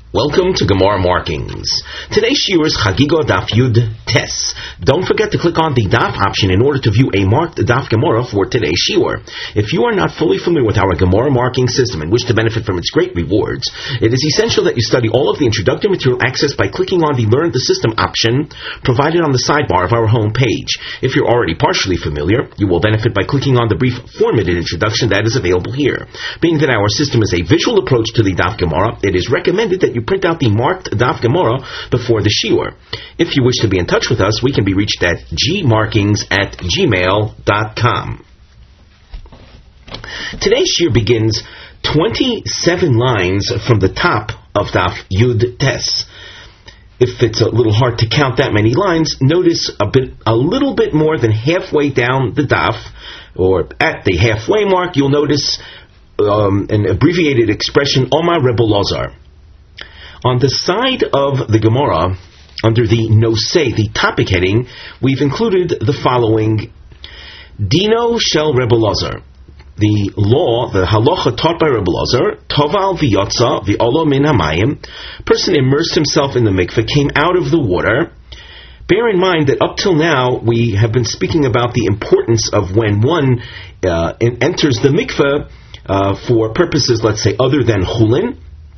Welcome to Gemara Markings. Today's shiur is Chagigo Daf Yud Tes. Don't forget to click on the Daf option in order to view a marked Daf Gemara for today's shiur. If you are not fully familiar with our Gemara marking system and wish to benefit from its great rewards, it is essential that you study all of the introductory material accessed by clicking on the Learn the System option provided on the sidebar of our home page. If you're already partially familiar, you will benefit by clicking on the brief formatted introduction that is available here. Being that our system is a visual approach to the Daf Gemara, it is recommended that you print out the marked Daf Gemara before the shiur. If you wish to be in touch with us, we can be reached at gmarkings@gmail.com. Today's shiur begins 27 lines from the top of Daf Yud Tes. If it's a little hard to count that many lines, notice a little bit more than halfway down the Daf, or at the halfway mark, you'll notice an abbreviated expression, Omar Rebbe Lazar. On the side of the Gemara, under the Nosei, the topic heading, we've included the following: Dino Shel Rebbe Lazar. The law, the halacha taught by Rebbe Lazar, Toval v'yotza v'olo min hamayim. Person immersed himself in the mikveh, came out of the water. Bear in mind that up till now we have been speaking about the importance of when one enters the mikveh for purposes, let's say, other than chulin.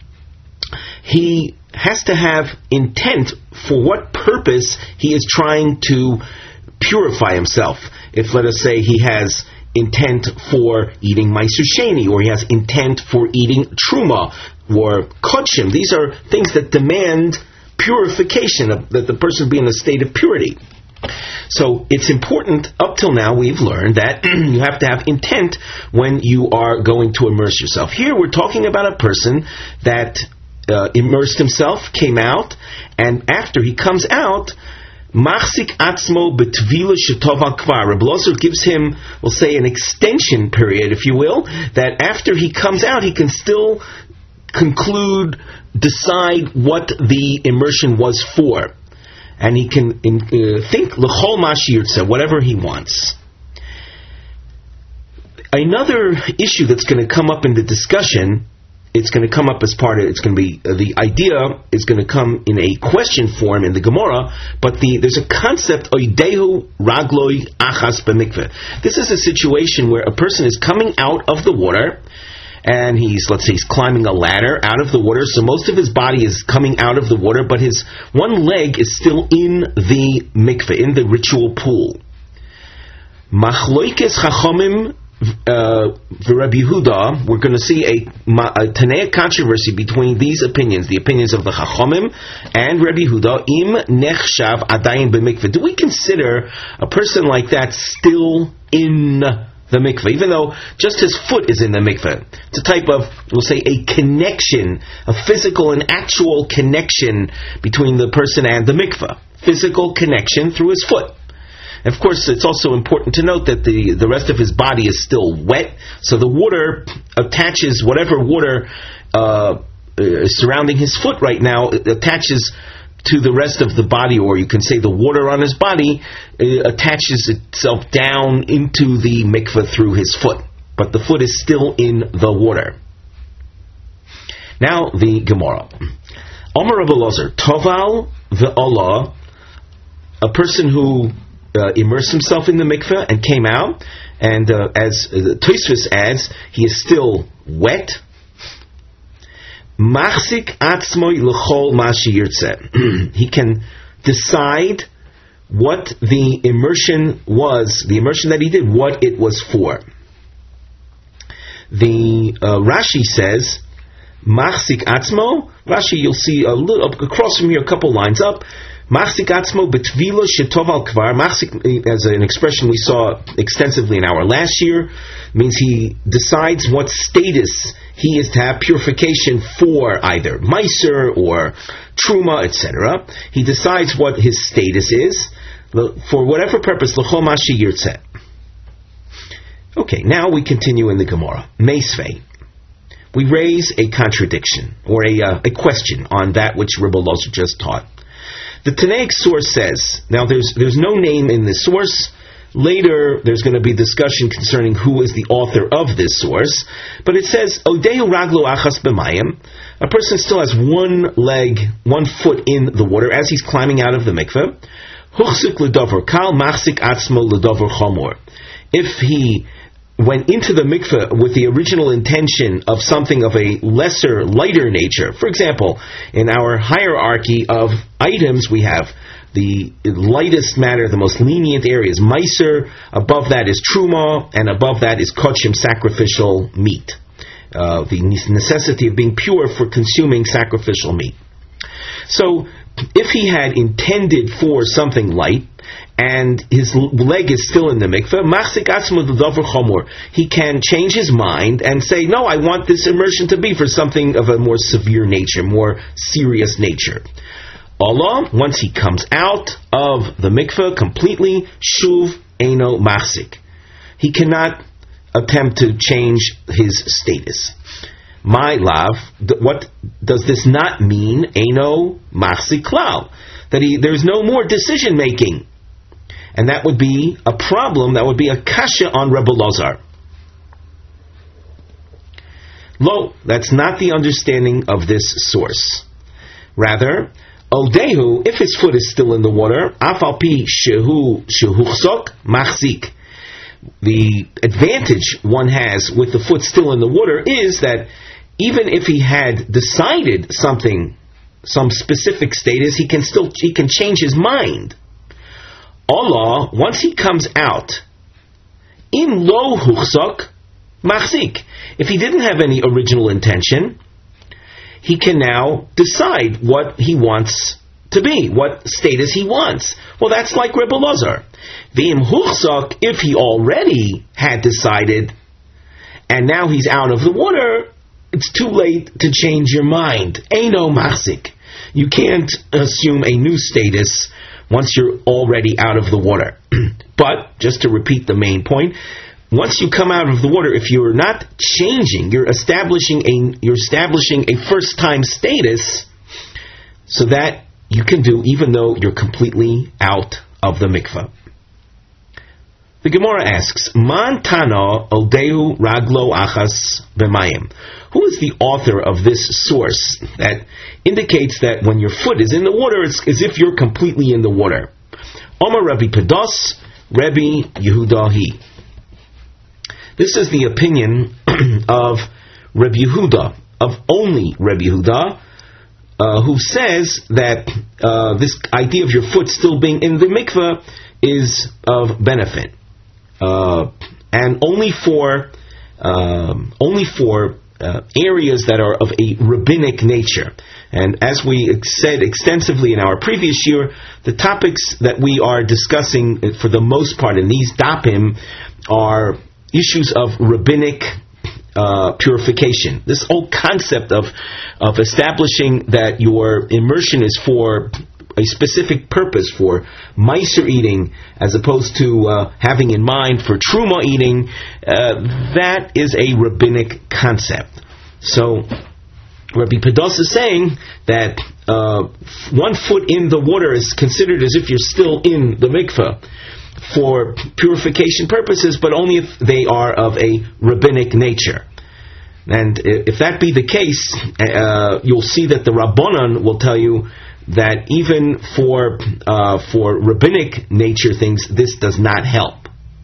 He has to have intent for what purpose he is trying to purify himself. If, let us say, he has intent for eating Meiser Sheni, or he has intent for eating Truma, or Kodshim. These are things that demand purification, that the person be in a state of purity. So it's important, up till now we've learned that you have to have intent when you are going to immerse yourself. Here we're talking about a person that immersed himself, came out, and after he comes out, Machzik atzmo betvila shetov al kvar. Rebbe Lazar gives him, we'll say, an extension period, if you will, that after he comes out, he can still decide what the immersion was for. And he can think l'chol ma sheyirtzeh, whatever he wants. Another issue that's going to come up in the discussion, it's going to come up as part of, it's going to be, the idea is going to come in a question form in the Gemara, but there's a concept, oidehu ragloi achas b'mikveh. This is a situation where a person is coming out of the water, and he's climbing a ladder out of the water, so most of his body is coming out of the water, but his one leg is still in the mikveh, in the ritual pool. Machloikes chachomim Rabbi Yehuda, we're going to see a Tanaic controversy between these opinions, the opinions of the Chachomim and Rabbi Yehuda. Im nechshav adayin b'mikveh. Do we consider a person like that still in the mikveh, even though just his foot is in the mikveh? It's a type of, we'll say, a connection, a physical and actual connection between the person and the mikveh. Physical connection through his foot. Of course, it's also important to note that the rest of his body is still wet, so the water attaches, whatever water surrounding his foot right now, it attaches to the rest of the body, or you can say the water on his body attaches itself down into the mikveh through his foot, but the foot is still in the water. Now the Gemara. Omar Rebbe Lazar, Toval ve'olah, a person who immersed himself in the mikveh and came out, and as the Tosfos adds, he is still wet. Machzik atzmoi l'chol ma sheyirtzeh. He can decide what the immersion was, the immersion that he did, what it was for. The Rashi says, Machzik atzmo. Rashi, you'll see a little across from here, a couple lines up. Machzik atzmo betvila shetov al kvar. Machzik, as an expression we saw extensively in our last year, means he decides what status he is to have purification for, either Meiser or Truma, etc. He decides what his status is, for whatever purpose, l'chol ma sheyirtzeh. Okay, now we continue in the Gemara. Meisvei. We raise a contradiction, or a question on that which Rebbe Lazar just taught. The Tanaic source says, now there's no name in the source, Later, there's going to be discussion concerning who is the author of this source. But it says, Odehu raglo achas b'mayim. A person still has one foot in the water as he's climbing out of the mikveh. Huchsik l'dover kal, machsik atzmo l'dover chomor. If he went into the mikveh with the original intention of something of a lesser, lighter nature, for example, in our hierarchy of items, we have the lightest matter, the most lenient area is Meiser, above that is Truma, and above that is Kochim, sacrificial meat. The necessity of being pure for consuming sacrificial meat. So, if he had intended for something light, and his leg is still in the mikveh, he can change his mind and say, no, I want this immersion to be for something of a more severe nature, more serious nature. Allah, once he comes out of the mikveh completely, shuv eino machzik. He cannot attempt to change his status. My love, what does this not mean? Eino machzik klal. That there's no more decision making. And that would be a problem, that would be a kasha on Rebbe Lazar. Lo, that's not the understanding of this source. Rather, Odehu, if his foot is still in the water, afal pi shehuchsok machzik. The advantage one has with the foot still in the water is that even if he had decided something, some specific status, he can change his mind. Allah, once he comes out, in lo huchsok machzik. If he didn't have any original intention, he can now decide what he wants to be, what status he wants. Well, that's like Rebbe Lazar. V'im huchsok, if he already had decided, and now he's out of the water, it's too late to change your mind. Eino machzik. You can't assume a new status once you're already out of the water. But, just to repeat the main point, once you come out of the water, if you're not changing, you're establishing a first-time status, so that you can do even though you're completely out of the mikveh. The Gemara asks, Man tana odehu raglo achas b'mayim. Who is the author of this source that indicates that when your foot is in the water, it's as if you're completely in the water? Omar Rabbi Pados, Rabbi Yehudahi. This is the opinion of Rabbi Yehuda, of only Rabbi Yehuda, who says that this idea of your foot still being in the mikveh is of benefit, and only for areas that are of a rabbinic nature. And as we said extensively in our previous year, the topics that we are discussing for the most part in these dapim are issues of rabbinic purification. This whole concept of establishing that your immersion is for a specific purpose, for meiser eating, as opposed to having in mind for truma eating, that is a rabbinic concept. So, Rabbi Pados is saying that 1 foot in the water is considered as if you're still in the mikveh for purification purposes, but only if they are of a rabbinic nature. And if that be the case, you'll see that the Rabbanan will tell you that even for rabbinic nature things, this does not help.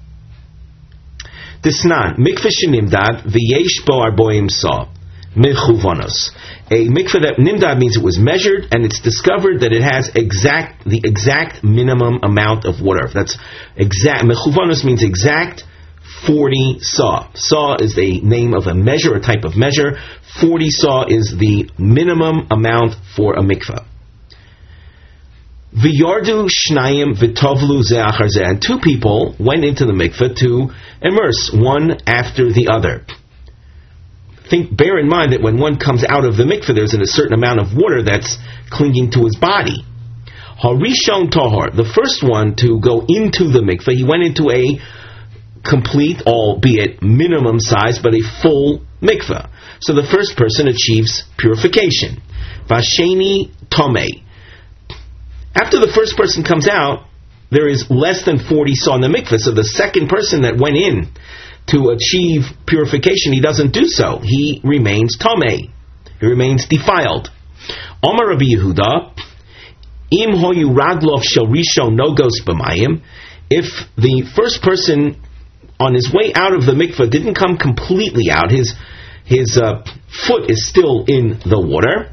Tisnan, mikveh shenimdad v'yesh bo arboim sa mechuvanos. A mikveh that nimdad means it was measured, and it's discovered that it has the exact minimum amount of water. That's exact. Mechuvanos means exact 40 saw. Saw is the name of a measure, a type of measure. 40 saw is the minimum amount for a mikveh. V'yardu shnayim v'tovlu ze achar ze. And 2 people went into the mikveh to immerse, one after the other. Bear in mind that when one comes out of the mikveh, there's a certain amount of water that's clinging to his body. Harishon tahor, the first one to go into the mikveh, he went into a complete, albeit minimum size, but a full mikveh. So the first person achieves purification. Vasheni tomei. After the first person comes out, there is less than 40 saw in the mikveh, so the second person that went in to achieve purification, he doesn't do so. He remains tamei. He remains defiled. Omar Rabbi Yehuda, im hoyu raglov shel rishon nogos b'mayim, if the first person on his way out of the mikveh didn't come completely out, his foot is still in the water.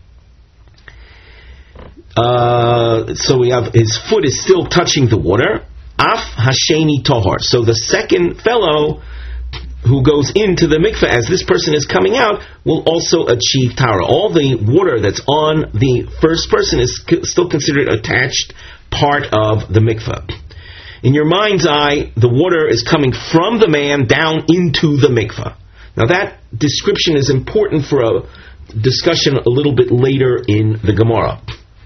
So we have his foot is still touching the water. Af hasheni tohar. So the second fellow who goes into the mikveh as this person is coming out will also achieve tahara. All the water that's on the first person is still considered attached part of the mikveh. In your mind's eye, the water is coming from the man down into the mikveh. Now that description is important for a discussion a little bit later in the Gemara.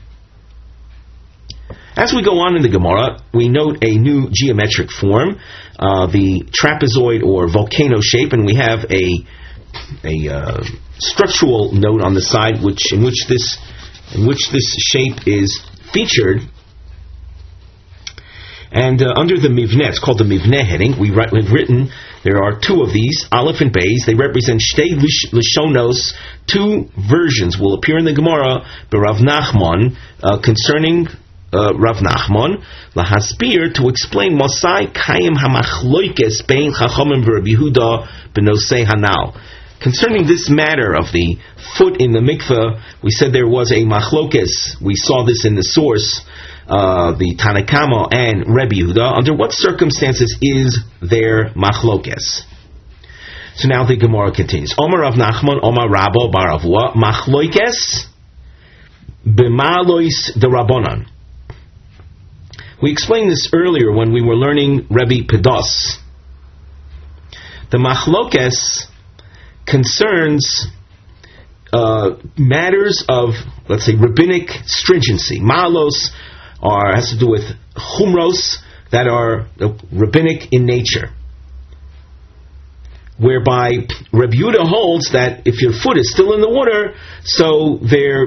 As we go on in the Gemara, we note a new geometric form, the trapezoid or volcano shape, and we have a structural note on the side in which this shape is featured. And under the mivneh, it's called the mivneh heading, we've written, there are two of these, Aleph and Beis. They represent shtei lishonos, two versions will appear in the Gemara, B'Rav Nachman, concerning Rav Nachman, lahasbir, to explain Mosai Kayim Hamachloikes Bein Chachamim V'Rabbi Yehuda B'Nosei Hanal. Concerning this matter of the foot in the mikveh, we said there was a machlokes. We saw this in the source, the Tanakama and Rabbi Yehuda. Under what circumstances is there machlokes? So now the Gemara continues. Omar Rav Nachman, Omar Rabbo Bar Avua, machlokes b'malois de Rabbanan. We explained this earlier when we were learning Rebbe Pedos. The machlokes concerns matters of, let's say, rabbinic stringency. Malos has to do with chumros that are rabbinic in nature, whereby Rabbi Yehuda holds that if your foot is still in the water, so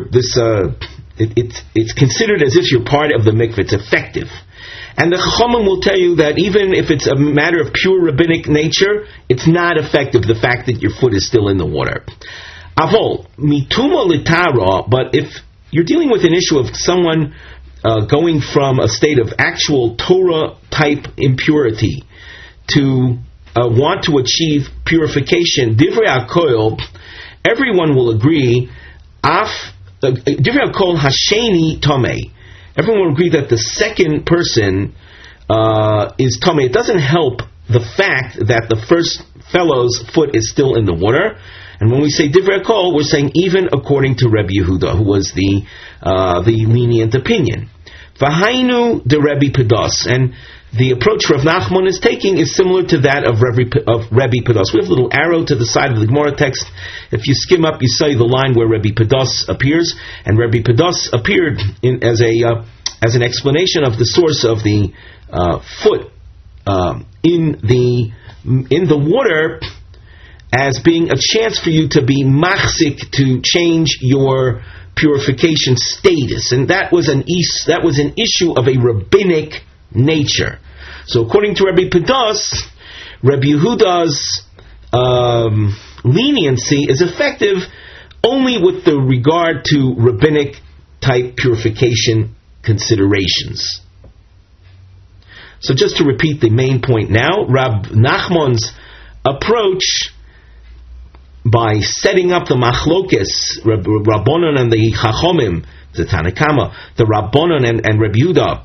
it's considered as if you're part of the mikveh. It's effective. And the Chachamim will tell you that even if it's a matter of pure rabbinic nature, it's not effective, the fact that your foot is still in the water. Avol, mituma litara, but if you're dealing with an issue of someone going from a state of actual Torah-type impurity to want to achieve purification, divrei HaKol, everyone will agree, divrei HaKol hasheni tamei. Everyone will agree that the second person is tamei. It doesn't help the fact that the first fellow's foot is still in the water. And when we say divrei HaKol, we're saying even according to Rabbi Yehuda, who was the lenient opinion. V'hainu de Rabbi Pedos, and the approach Rav Nachman is taking is similar to that of Rabbi Pedos. We have a little arrow to the side of the Gemara text. If you skim up, you see the line where Rabbi Pedos appears, and Rabbi Pedos appeared as an explanation of the source of the foot in the water, as being a chance for you to be machzik, to change your purification status, and that was an issue of a rabbinic nature. So according to Rabbi Pedos, Rabbi Yehuda's leniency is effective only with the regard to rabbinic type purification considerations. So just to repeat the main point now, Rab Nachman's approach, by setting up the machlokes, Rabbanon and the Chachomim, the Tanakama, the Rabbanon and Rabbi Yehuda,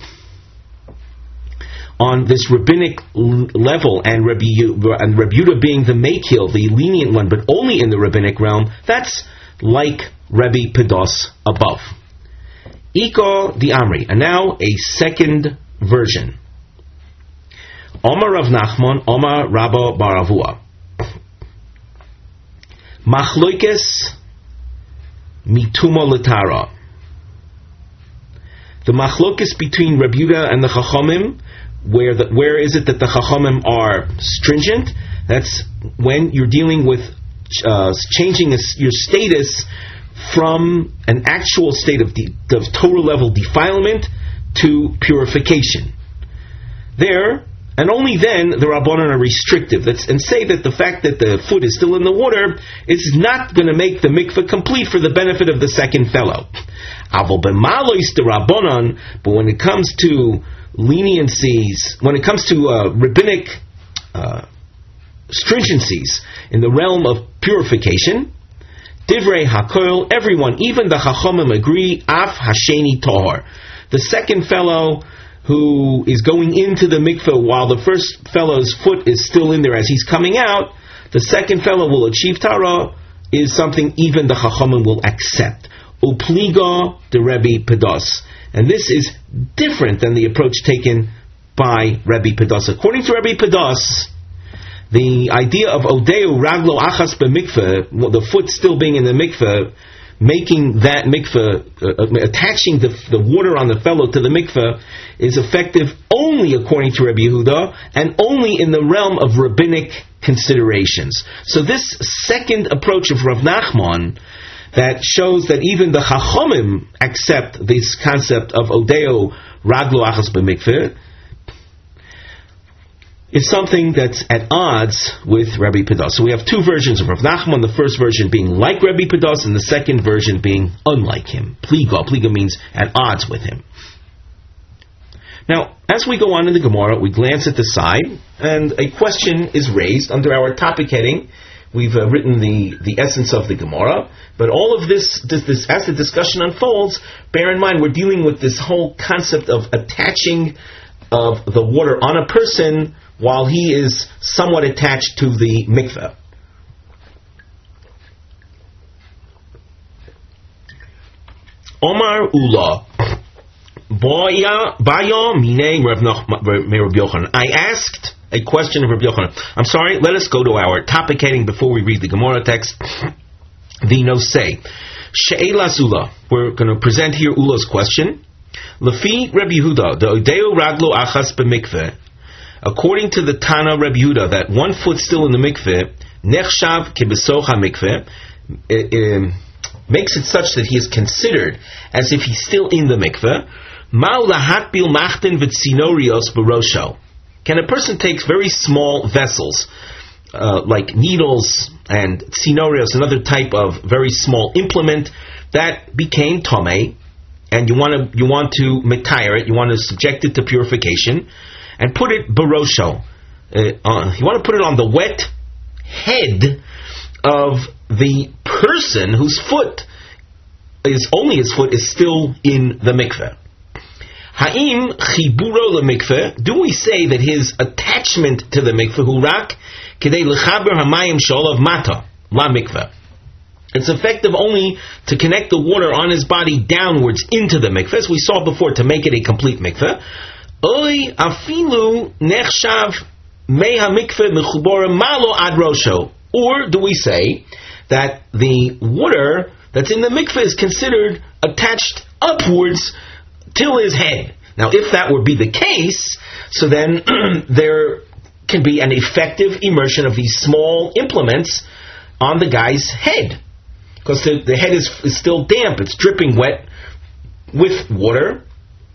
on this rabbinic level, and Rabbi Yehuda being the Mekil, the lenient one, but only in the rabbinic realm, that's like Rabbi Pedos above. Iko di Amri, and now a second version. Omar Rav Nachman, Omar Rabba Bar Avua. Machloikes mituma l'tara. The machlokes between Rabbi Yehuda and the Chachamim, where is it that the Chachamim are stringent? That's when you're dealing with changing your status from an actual state of Torah level defilement to purification. there, and only then, the Rabbanan are restrictive, and say that the fact that the foot is still in the water is not going to make the mikveh complete for the benefit of the second fellow. Aval b'malois the Rabbanan, but when it comes to leniencies, when it comes to rabbinic stringencies in the realm of purification, divrei hakol, everyone, even the chachamim agree, af hasheni tahor. The second fellow who is going into the mikveh while the first fellow's foot is still in there as he's coming out, the second fellow will achieve tara, is something even the chachamim will accept. Upliga the Rebbe Pedos. And this is different than the approach taken by Rebbe Pedos. According to Rebbe Pedos, the idea of Odeu Raglo Achas B'mikveh, the foot still being in the mikveh, making that mikveh, attaching the water on the fellow to the mikveh, is effective only according to Rabbi Yehuda, and only in the realm of rabbinic considerations. So this second approach of Rav Nachman, that shows that even the Chachomim accept this concept of Odeo Raglo Achas B'mikveh, is something that's at odds with Rabbi Pedos. So we have two versions of Rav Nachman, the first version being like Rabbi Pedos, and the second version being unlike him. Pliga means at odds with him. Now, as we go on in the Gemara, we glance at the side, and a question is raised under our topic heading. We've written the essence of the Gemara, but all of this, as the discussion unfolds, bear in mind we're dealing with this whole concept of attaching of the water on a person while he is somewhat attached to the mikveh. Omar Ula. I asked a question of Rabbi Yochanan. I'm sorry, let us go to our topic heading before we read the Gemara text. The Nosei. She'elas Ula. We're going to present here Ula's question. Lefi Rabbi Yehuda, the Odeo Raglo Achas B'mikveh. According to the Tana Rabbi Yehuda, that one foot still in the mikveh, nechshav kebesoch ha-mikveh, makes it such that he is considered as if he's still in the mikveh. Ma'u lahatbil machtin v'tzinorios b'rosho. Can a person take very small vessels, like needles and tzinorios, another type of very small implement that became tomei, and you want to metire it, you want to subject it to purification, and put it barosho. You want to put it on the wet head of the person whose foot is still in the mikveh. Ha'im chiburo lemikveh. Do we say that his attachment to the mikveh hurak kedei lechaber hamayim sholav mata la mikveh? It's effective only to connect the water on his body downwards into the mikveh, as we saw before, to make it a complete mikveh. Oy afilu nechshav meha mikveh mechubora malo ad rosho. Or do we say that the water that's in the mikveh is considered attached upwards till his head? Now, if that would be the case, so then there can be an effective immersion of these small implements on the guy's head, because the head is still damp, it's dripping wet with water,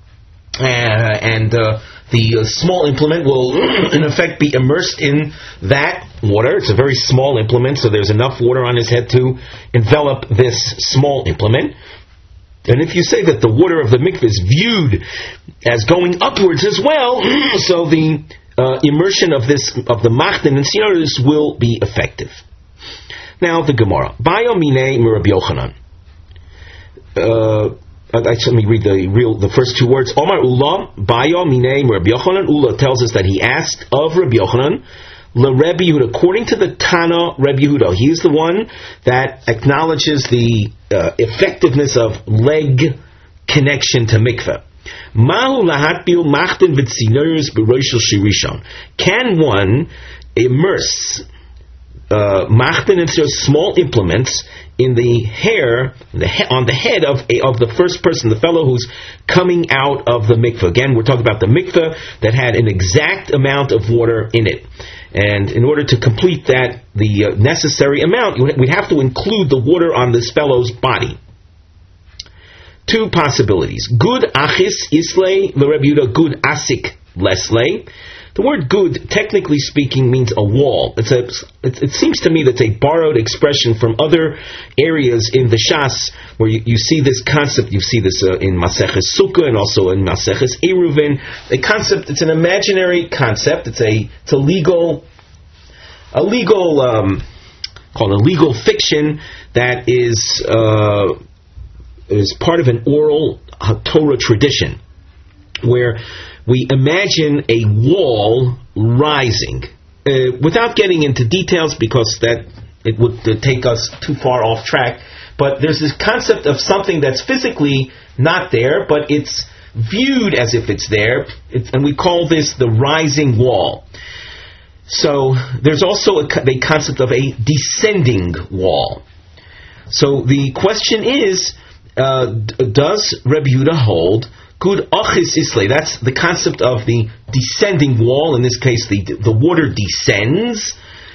and the small implement will in effect be immersed in that water. It's a very small implement, so there's enough water on his head to envelop this small implement. And if you say that the water of the mikveh is viewed as going upwards as well, so the immersion of the machtin and tzinorios will be effective. Now the Gemara. Bayo minei Rabbi Yochanan. Let me read the first two words. Omar Ula, Bayo minei Rabbi Yochanan. Ula tells us that he asked of Rabbi Yochanan, LeRebbi Yehuda. According to the Tana Rabbi Yehuda, he is the one that acknowledges the effectiveness of leg connection to mikveh. Mahu lahatbil machtin v'tzinorios b'roshel shirishon. Can one immerse machtin and small implements in the hair, on the head of the first person, the fellow who's coming out of the mikveh? Again, we're talking about the mikveh that had an exact amount of water in it. And in order to complete that, the necessary amount, we'd have to include the water on this fellow's body. Two possibilities. Good achis islay l'Rebbi Yehuda, good asik Leslie. The word good, technically speaking, means a wall. It seems to me that's a borrowed expression from other areas in the Shas, where you see this concept. You see this in Maseches Sukkah and also in Maseches Eruvin. A concept, it's an imaginary concept. It's a legal called a legal fiction that is part of an oral Torah tradition, where we imagine a wall rising, without getting into details because that it would take us too far off track. But there's this concept of something that's physically not there, but it's viewed as if it's there, and we call this the rising wall. So there's also a concept of a descending wall. So the question is, does Rebbe Yehuda hold good achis islay? That's the concept of the descending wall. In this case, the water descends.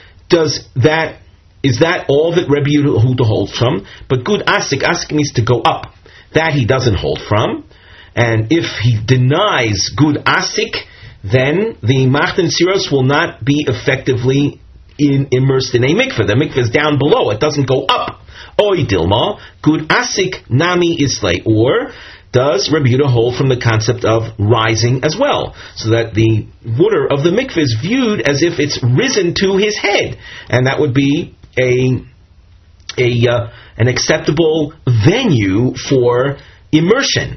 Is that all that Rebbe Yehuda holds from? But good asik means to go up. That he doesn't hold from. And if he denies good asik, then the Machtan Siros will not be effectively immersed in a mikveh. The mikveh is down below. It doesn't go up. Oy dilma, good asik nami islay. Or does Rebbe Yehuda hold from the concept of rising as well, so that the water of the mikveh is viewed as if it's risen to his head, and that would be an acceptable venue for immersion.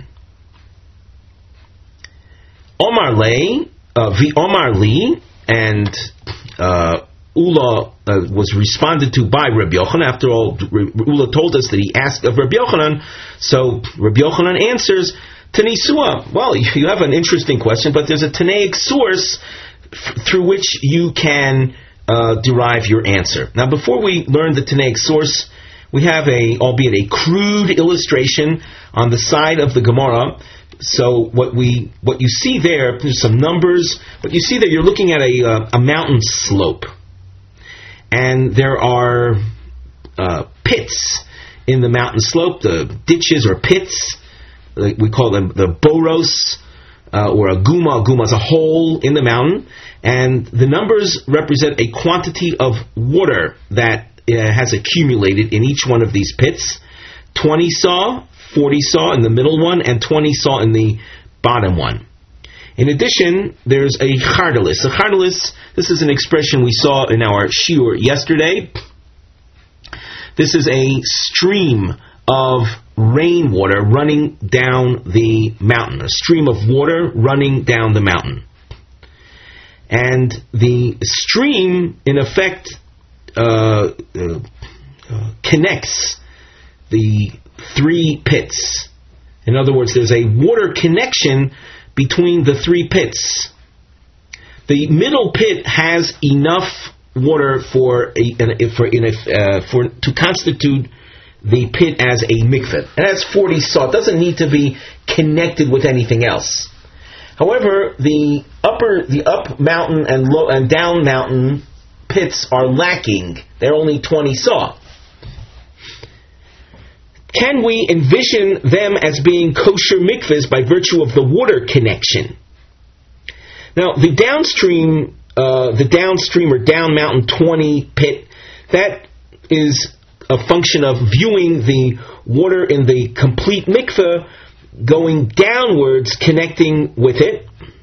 Omar Lei, Omar Li, and Ula was responded to by Rabbi Yochanan. After all, Ula told us that he asked of Rabbi Yochanan, so Rabbi Yochanan answers, Tanisua. Well, you have an interesting question, but there's a Tanaic source through which you can derive your answer. Now, before we learn the Tanaic source, we have albeit a crude illustration on the side of the Gemara. So what you see there's some numbers, but you see that you're looking at a mountain slope. And there are pits in the mountain slope, the ditches or pits, we call them the boros, or a guma. A guma is a hole in the mountain, and the numbers represent a quantity of water that has accumulated in each one of these pits. 20 saw, 40 saw in the middle one, and 20 saw in the bottom one. In addition, there's a chardalis. A chardalis, this is an expression we saw in our shiur yesterday. This is a stream of rainwater running down the mountain. A stream of water running down the mountain. And the stream, in effect, connects the three pits. In other words, there's a water connection between the three pits. The middle pit has enough water to constitute the pit as a mikveh. It has 40 saw. It doesn't need to be connected with anything else. However, the up mountain and low and down mountain pits are lacking. They're only 20 saw. Can we envision them as being kosher mikvahs by virtue of the water connection? Now, the downstream or down mountain 20 pit, that is a function of viewing the water in the complete mikvah going downwards, connecting with it.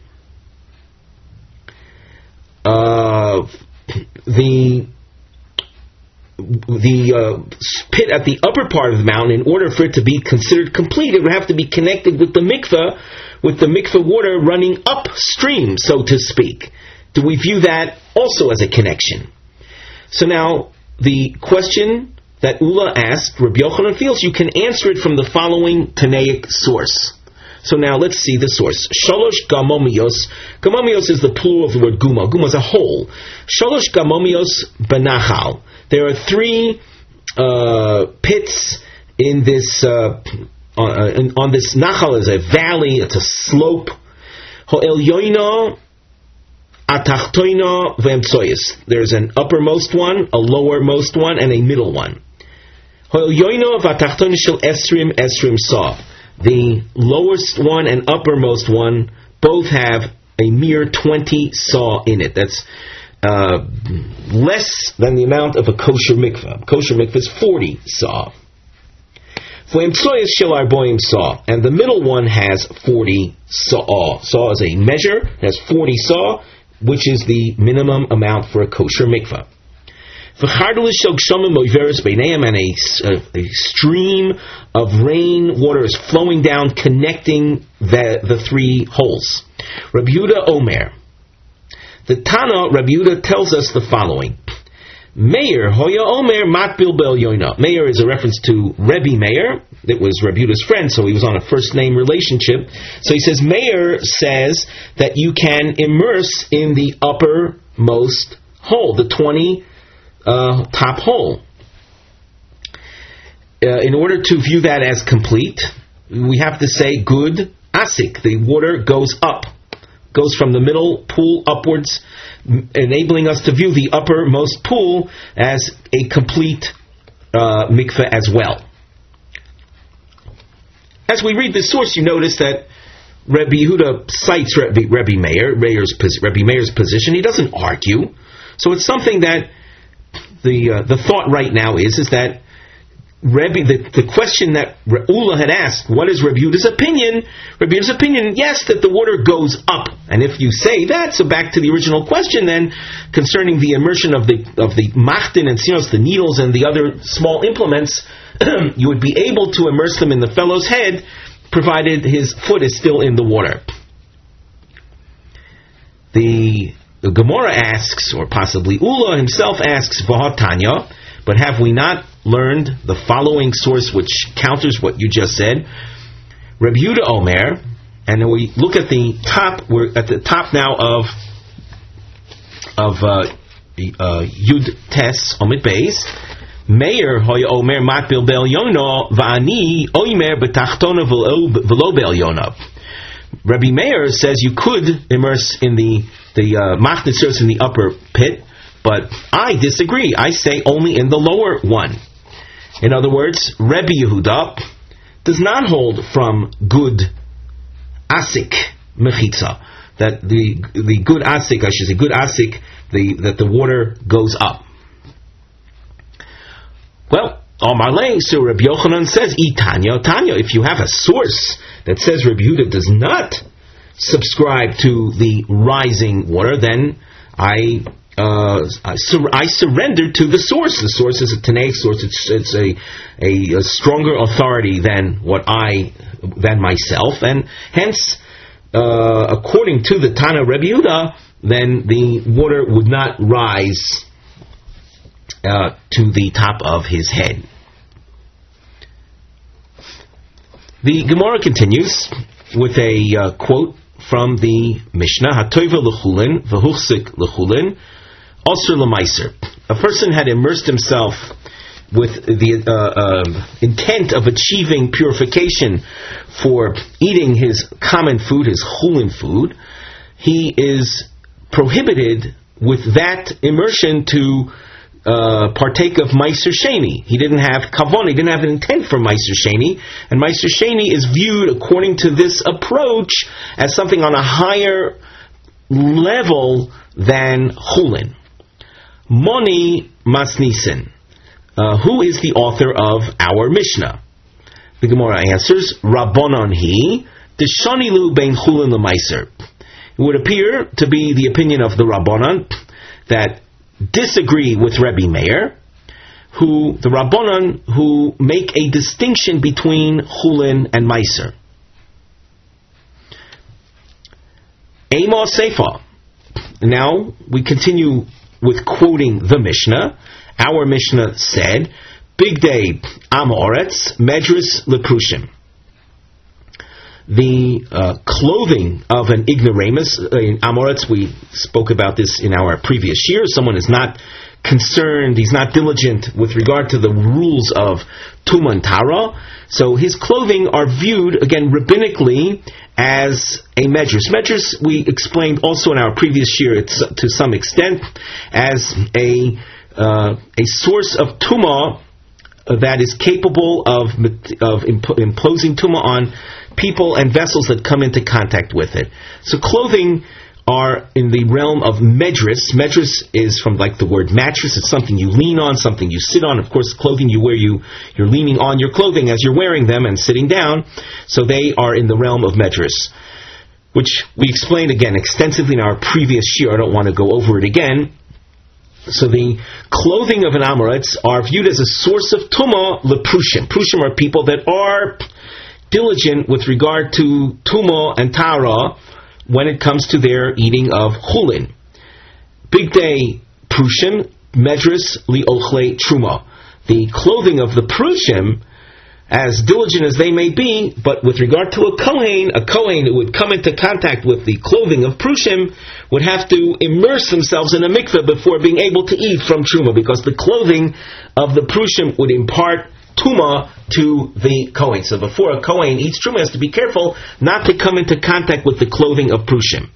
The pit at the upper part of the mountain, in order for it to be considered complete, it would have to be connected with the mikveh water running upstream, so to speak. Do we view that also as a connection? So now, the question that Ula asked, Rabbi Yochanan feels you can answer it from the following Tanaic source. So now let's see the source. Shalosh gamomios. Gamomios is the plural of the word guma. Guma is a hole. Shalosh gamomios benachal. There are three pits in this on this nachal. Is a valley. It's a slope. Ho'elyoino atachtoino v'emtsoyis. There's an uppermost one, a lowermost one, and a middle one. Ho'elyoino v'atachtoino shel esrim saw. The lowest one and uppermost one both have a mere 20 saw in it. That's less than the amount of a kosher mikveh. Kosher mikveh is 40 saw. And the middle one has 40 saw. Saw is a measure, it has 40 saw, which is the minimum amount for a kosher mikveh. And a stream of rain water is flowing down, connecting the three holes. Rabbi Yehuda Omer. The Tana, Rabbi Yehuda, tells us the following. Meir, Hoya Omer, Matbil Bel Yoina. Meir is a reference to Rebbe Meir. It was Rabbi Yehuda's friend, so he was on a first-name relationship. So he says, Meir says that you can immerse in the uppermost hole, the 20 top hole. In order to view that as complete, we have to say good asik. The water goes up, goes from the middle pool upwards, enabling us to view the uppermost pool as a complete mikveh as well. As we read the source, you notice that Rabbi Yehuda cites Rabbi Meir's position. He doesn't argue. So it's something that the thought right now is that the question that Ula had asked, what is Rabbi Yehuda's opinion? Rabbi Yehuda's opinion, yes, that the water goes up. And if you say that, so back to the original question then, concerning the immersion of the machtin and sinos, the needles and the other small implements, you would be able to immerse them in the fellow's head, provided his foot is still in the water. The Gemara asks, or possibly Ula himself asks, V'hatanya, but have we not learned the following source which counters what you just said? Rabbi Yehuda Omer, and then we look at the top. We're at the top now of Yud Tes Omid Beis. Meir hoya Omer matbil bel yona va'ani oimer b'tachtona v'lo bel yona. Rabbi Meir says you could immerse in the machnitzos in the upper pit, but I disagree. I say only in the lower one. In other words, Rabbi Yehuda does not hold from good asik mechitza, that the good asik, I should say, good asik, that the water goes up. Well, Amalei, so Rabbi Yochanan says, Tanya, if you have a source that says Rabbi Yehuda does not subscribe to the rising water, then I surrender to the source. The source is a Tanaic source. It's a stronger authority than myself, and hence, according to the Tana Rabbi Yehuda, then the water would not rise to the top of his head. The Gemara continues with a quote from the Mishnah: "Hatoiva l'chulin v'huchsik l'chulin, osur l'maiser." A person had immersed himself with the intent of achieving purification for eating his common food, his chulin food. He is prohibited with that immersion to partake of Meiser Sheni. He didn't have kavon, he didn't have an intent for Meiser Sheni, and Meiser Sheni is viewed, according to this approach, as something on a higher level than chulin. Moni Masnisen. Who is the author of our Mishnah? The Gemara answers, Rabbanon hi, Deshanilu bein chulin l'maiser. It would appear to be the opinion of the Rabbanon that disagree with Rebbe Meir, the Rabbanon who make a distinction between chulin and maiser. Amos Seifa. Now we continue with quoting the Mishnah. Our Mishnah said, Big Day Amoretz Medris Leprushim. The clothing of an ignoramus, in Amoretz, we spoke about this in our previous year. Someone is not concerned, he's not diligent with regard to the rules of Tuma and Tara. So his clothing are viewed, again, rabbinically, as a medrus. Medrus, we explained also in our previous year, to some extent, as a source of Tuma that is capable of imposing tumah on people and vessels that come into contact with it. So clothing are in the realm of medris. Medris is from like the word mattress. It's something you lean on, something you sit on. Of course, clothing you wear, you're leaning on your clothing as you're wearing them and sitting down. So they are in the realm of medris, which we explained again extensively in our previous shiur. I don't want to go over it again. So the clothing of an Amoritz are viewed as a source of tumah leprushim. Prushim are people that are diligent with regard to tumah and tara when it comes to their eating of chulin. Big day prushim, medris li ochle truma. The clothing of the prushim, as diligent as they may be, but with regard to a kohen who would come into contact with the clothing of prushim would have to immerse themselves in a mikveh before being able to eat from truma, because the clothing of the prushim would impart Tuma to the Kohen. So before a Kohen eats Truma, he has to be careful not to come into contact with the clothing of Prushim.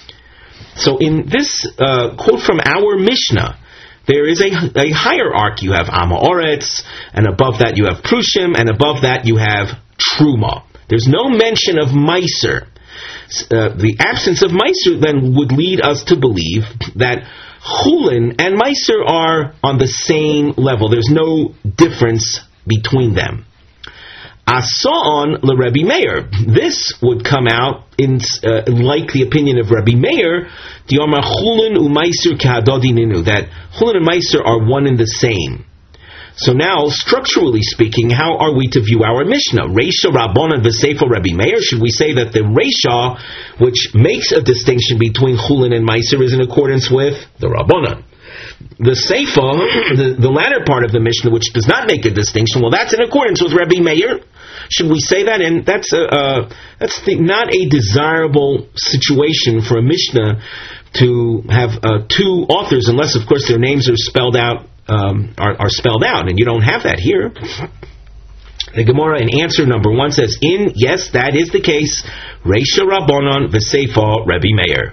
So in this quote from our Mishnah, there is a hierarchy. You have Amoretz, and above that you have Prushim, and above that you have Truma. There's no mention of Meiser. The absence of Meiser then would lead us to believe that Chulin and Meiser are on the same level. There's no difference between them. Asa'on le Rebbe Meir. This would come out in like the opinion of Rebbe Meir, Diomar Chulin u Meiser kehadodininu, that Chulin and Meiser are one and the same. So now, structurally speaking, how are we to view our Mishnah? Reisha Rabbanan v'Seifo Rebbe Meir. Should we say that the Reisha, which makes a distinction between Chulin and Meiser, is in accordance with the Rabbanan? The Seifa, the latter part of the Mishnah, which does not make a distinction, well, that's in accordance with Rebbe Meir. Should we say that? And that's not a desirable situation for a Mishnah to have two authors, unless, of course, their names are spelled out, are spelled out, and you don't have that here. The Gemara in answer number 1 says, yes, that is the case. Reisha Rabbanon v'Seifa Rebbe Meir.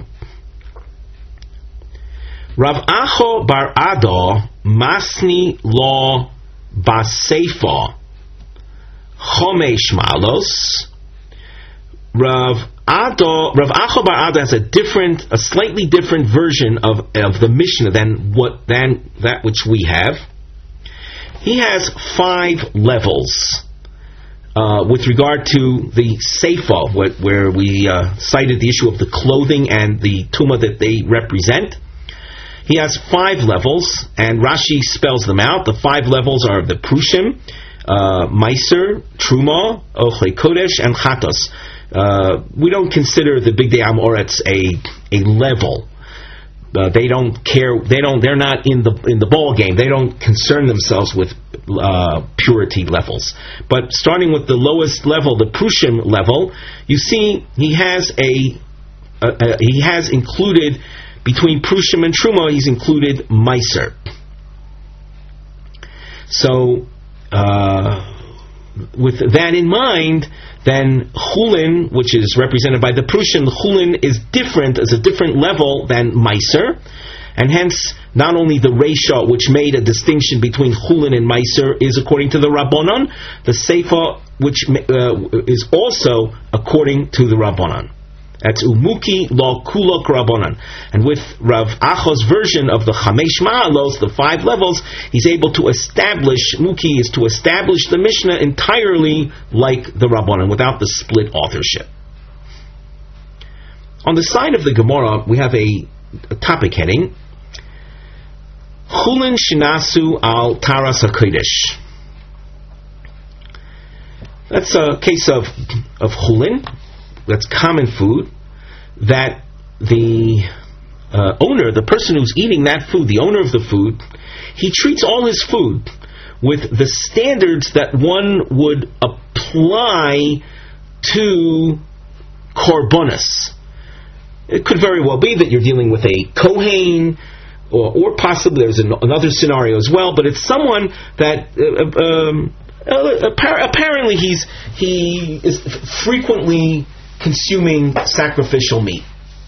Rav Acho bar Ado masni lo baseifa chomesh malos. Rav Acho bar Ado has a slightly different version of the Mishnah than that which we have. He has 5 levels with regard to the seifa, where we cited the issue of the clothing and the tumah that they represent. He has 5 levels, and Rashi spells them out. The 5 levels are the Prushim, Meiser, Truma, Ochle Kodesh, and Chatos. We don't consider the Big Day Amoretz a level. They don't care. They're not in the ball game. They don't concern themselves with purity levels. But starting with the lowest level, the Prushim level, you see he has included. Between Prushim and Truma, he's included Meiser. So, with that in mind, then Chulin, which is represented by the Prushim, Chulin is a different level than Meiser, and hence, not only the Reisha, which made a distinction between Chulin and Meiser, is according to the Rabbanon, the Seifa, which is also according to the Rabbanon. That's Umuki Lo Kulok Rabbanan. And with Rav Acho's version of the Chamesh Ma'alos, the 5 levels, he's able to establish, Muki is to establish the Mishnah entirely like the Rabbanan, without the split authorship. On the side of the Gemara, we have a topic heading, Chulin Shinasu Al Taras HaKodesh. That's a case of Chulin. That's common food, that the owner, the person who's eating that food, the owner of the food, he treats all his food with the standards that one would apply to korbanos. It could very well be that you're dealing with a kohen, or possibly there's another scenario as well, but it's someone that apparently he is frequently consuming sacrificial meat.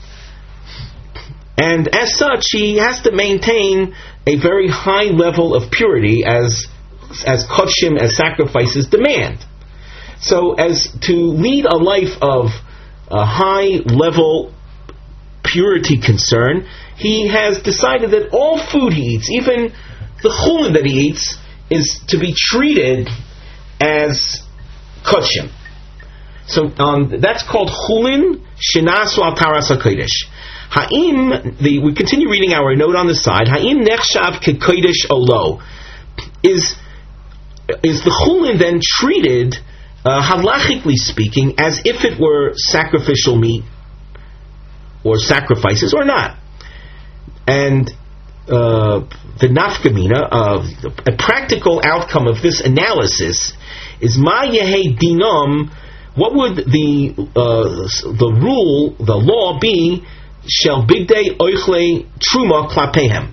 And as such, he has to maintain a very high level of purity, as as kodshim, as sacrifices demand. So as to lead a life of a high level purity concern, he has decided that all food he eats, even the chulin that he eats, is to be treated as kodshim. So that's called chulin shenasu al taras hakodesh. Ha'im, we continue reading our note on the side. Ha'im nechshav kekodesh olo. Is the chulin then treated, halachically speaking, as if it were sacrificial meat or sacrifices or not? And the nafkamina, a practical outcome of this analysis is ma yehe dinom. What would the rule, the law be? Shel bigdei oichle truma klapehem.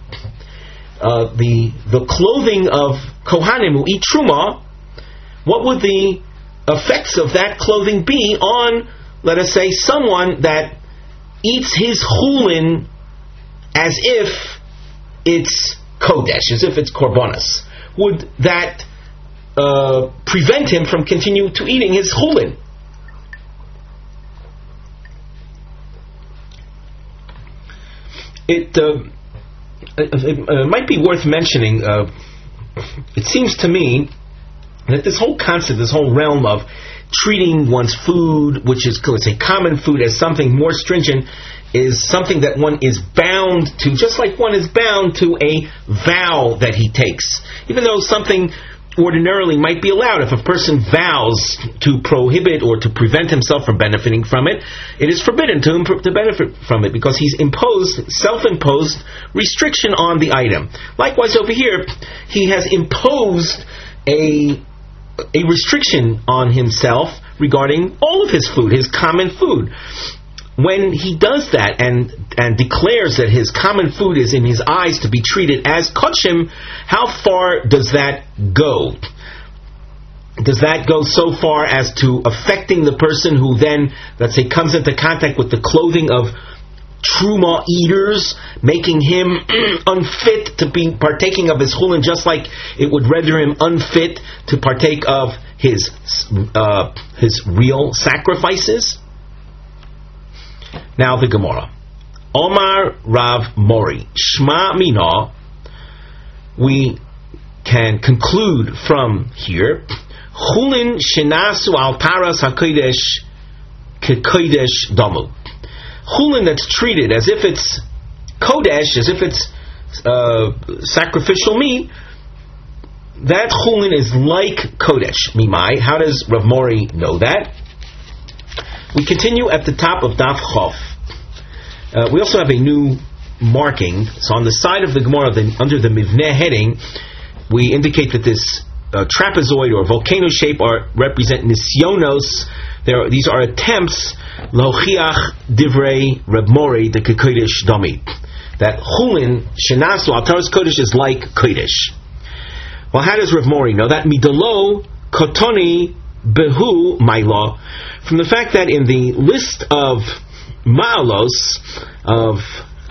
The clothing of kohanim who eat truma. What would the effects of that clothing be on, let us say, someone that eats his chulin as if it's kodesh, as if it's korbanos? Would that prevent him from continuing to eating his chulin? It might be worth mentioning, it seems to me that this whole concept, this whole realm of treating one's food, which is, let's say, common food, as something more stringent, is something that one is bound to, just like one is bound to a vow that he takes. Even though something ordinarily might be allowed, if a person vows to prohibit or to prevent himself from benefiting from it, it is forbidden to him to benefit from it, because he's imposed, self-imposed restriction on the item. Likewise over here, he has imposed a restriction on himself regarding all of his food, his common food. When he does that and declares that his common food is in his eyes to be treated as kodshim, how far does that go? Does that go so far as to affecting the person who then, let's say, comes into contact with the clothing of truma eaters, making him unfit to be partaking of his chulin, just like it would render him unfit to partake of his real sacrifices? Now the Gemara. Omar Rav Mori Shma Mina. We can conclude from here. Chulin shenasu al taras hakodesh kekodesh damu. Chulin that's treated as if it's kodesh, as if it's sacrificial meat, that chulin is like kodesh. Mimai. How does Rav Mori know that? We continue at the top of Daf Chof. We also have a new marking. So on the side of the Gemara, under the Mivneh heading, we indicate that this trapezoid or volcano shape represent nisyonos. These are attempts lochiach divrei Reb Mori the kekodesh dami, that chulin shenasu al taras kodesh is like kodesh. Well, how does Reb Mori know that? Midalo kotoni behu maila, from the fact that in the list of ma'alos, of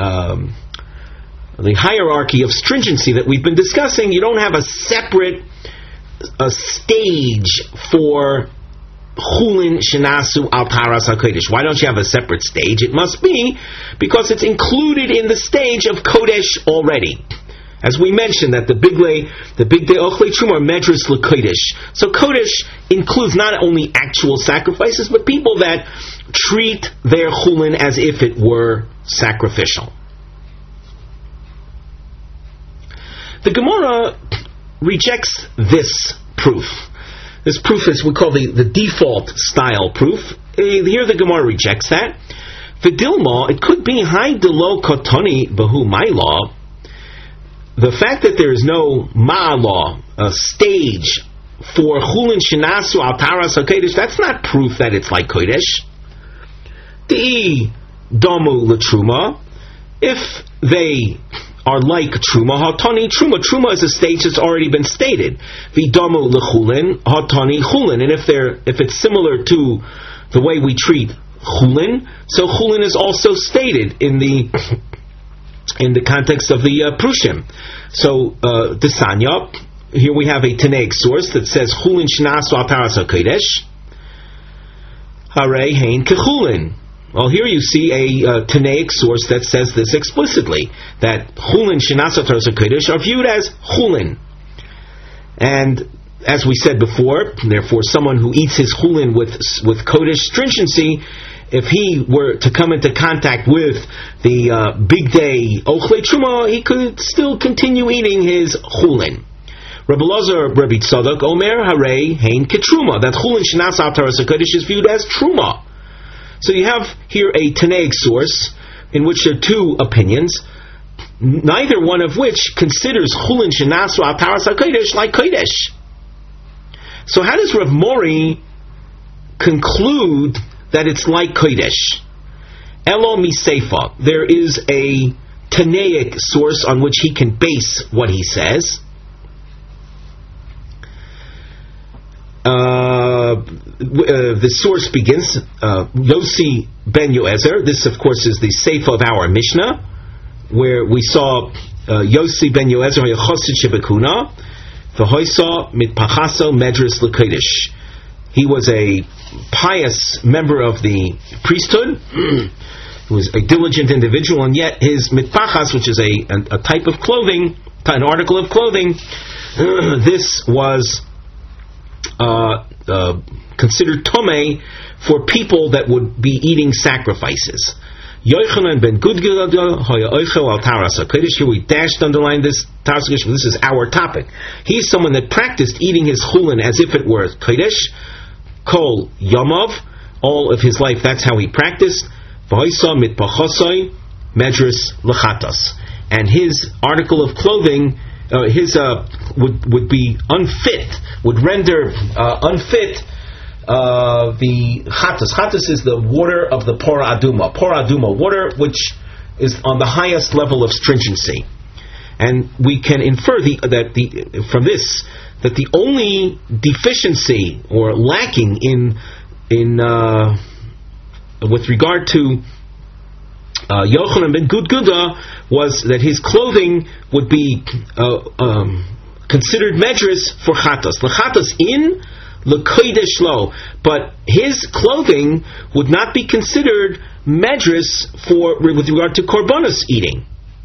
the hierarchy of stringency that we've been discussing, you don't have a separate stage for chulin shenasu al taras hakodesh. Why don't you have a separate stage? It must be because it's included in the stage of kodesh already. As we mentioned, that the big day ochlei truma medrus l'kodesh. So kodesh includes not only actual sacrifices, but people that treat their chulin as if it were sacrificial. The Gemara rejects this proof. This proof is we call the default style proof. Here the Gemara rejects that. V'dilma, it could be hai delo kotoni behu maila. The fact that there is no ma'alah, a stage for chulin shenasu al taras hakodesh, that's not proof that it's like kodesh. Di domu l'truma, if they are like truma, hatani truma. Truma is a stage that's already been stated. V'domu l'chulin, hatani chulin, and if it's similar to the way we treat chulin, so chulin is also stated in the context of the prushim. So, Desanya, here we have a Tanaic source that says Chulin Shnasu al Taras HaKodesh Harei Hein Kechulin. Well, here you see a Tanaic source that says this explicitly, that Chulin Shnasu al Taras HaKodesh are viewed as Chulin. And as we said before, therefore someone who eats his Chulin with Kodesh stringency, if he were to come into contact with the big day Ochlei Truma, he could still continue eating his Chulin. Rabbi Lazar, Rabbi Tzadok, Omer Harei Hein Ketruma, that Chulin Shnas al Taras HaKodesh is viewed as Truma. So you have here a Tanaic source in which there are two opinions, neither one of which considers Chulin Shnas al Taras HaKodesh like Kodesh. So how does Rav Mori conclude that it's like Kodesh? Elo Miseifa. There is a Tanaic source on which he can base what he says. The source begins, Yossi ben Yoezer. This, of course, is the Seifa of our Mishnah, where we saw Yossi ben Yoezer Chosid Shebekuna, V'hoisa mitpachaso medris l'kodesh. He was a pious member of the priesthood. He was a diligent individual, and yet his mitpachas, which is a type of clothing, an article of clothing, this was considered tomei for people that would be eating sacrifices. Yochanan ben Gudgada haya oichel al Taras HaKodesh. Here we dashed underline this Taras HaKodesh. This is our topic. He's someone that practiced eating his chulin as if it were Kodesh. Kol Yamav, all of his life, that's how he practiced. V'hoisa mitpachosoi medris lechatos. And his article of clothing, would be unfit, would render unfit the chatas. Chatas is the water of the Pora Aduma. Pora Aduma, water which is on the highest level of stringency. And we can infer from this that the only deficiency or lacking in with regard to Yochanan ben Gudguda was that his clothing would be considered medris for chatas. L'chatas in, l'kodesh lo. But his clothing would not be considered medris with regard to korbanos eating.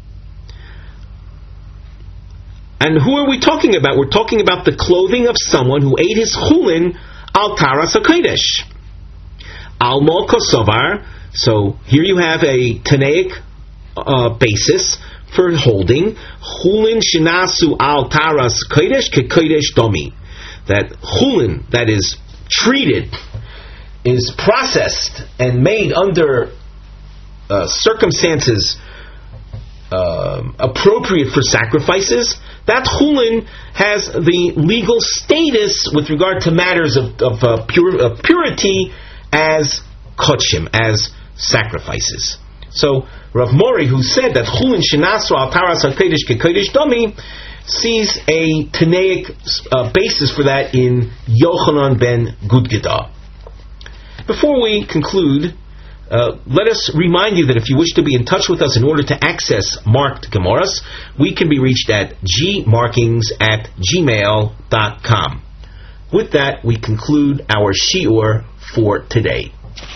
And who are we talking about? We're talking about the clothing of someone who ate his chulin al Taras HaKodesh. Al Mol Kosovar. So here you have a Tanaic basis for holding chulin shinasu al Taras Kodesh ke Kodesh domi. That chulin that is treated, is processed and made under circumstances appropriate for sacrifices, that chulin has the legal status with regard to matters of purity as kodshim, as sacrifices. So Rav Mori, who said that chulin shenasu al Taras HaKodesh ke Kodesh domi, sees a Tanaic basis for that in Yochanan ben Gudgada. Before we conclude, let us remind you that if you wish to be in touch with us in order to access marked Gemaras, we can be reached at gmarkings@gmail.com. With that, we conclude our shiur for today.